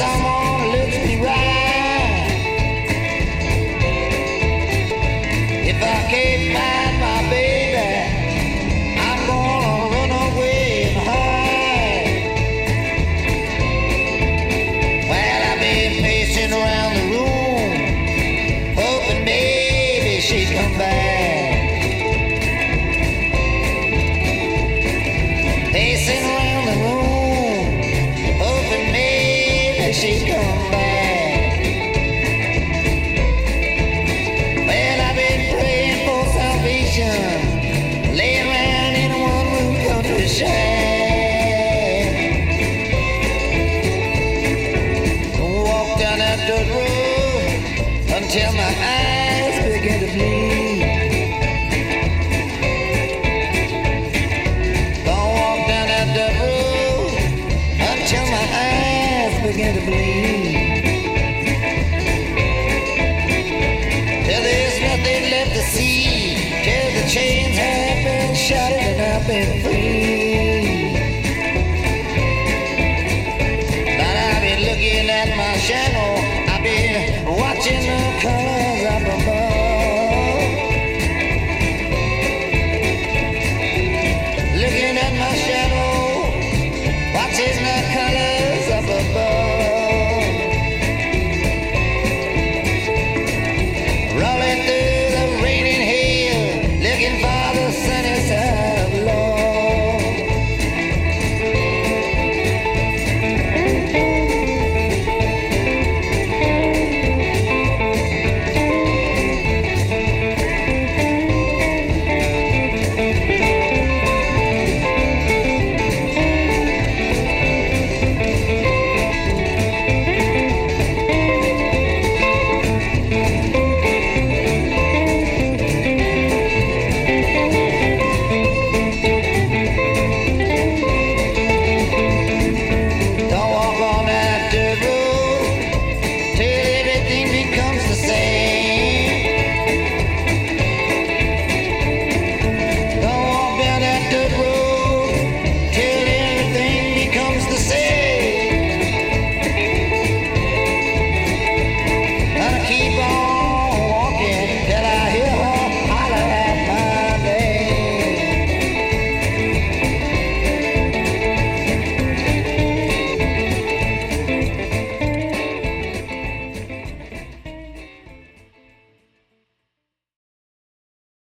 someone who looks me right. If I can't find my baby, I'm gonna run away and hide. Well, I've been pacing around the room, hoping maybe she'd come back. Pacing around the room, hoping maybe she'd come back. Well, I've been praying for salvation, laying around in a one-room country shack. Walk down that dirt road until my eyes begin to bleed. Gonna walk down that dirt road until my eyes begin to bleed. Till there's nothing left to see, till the chains have been shattered and I've been free. But I've been looking at my shadow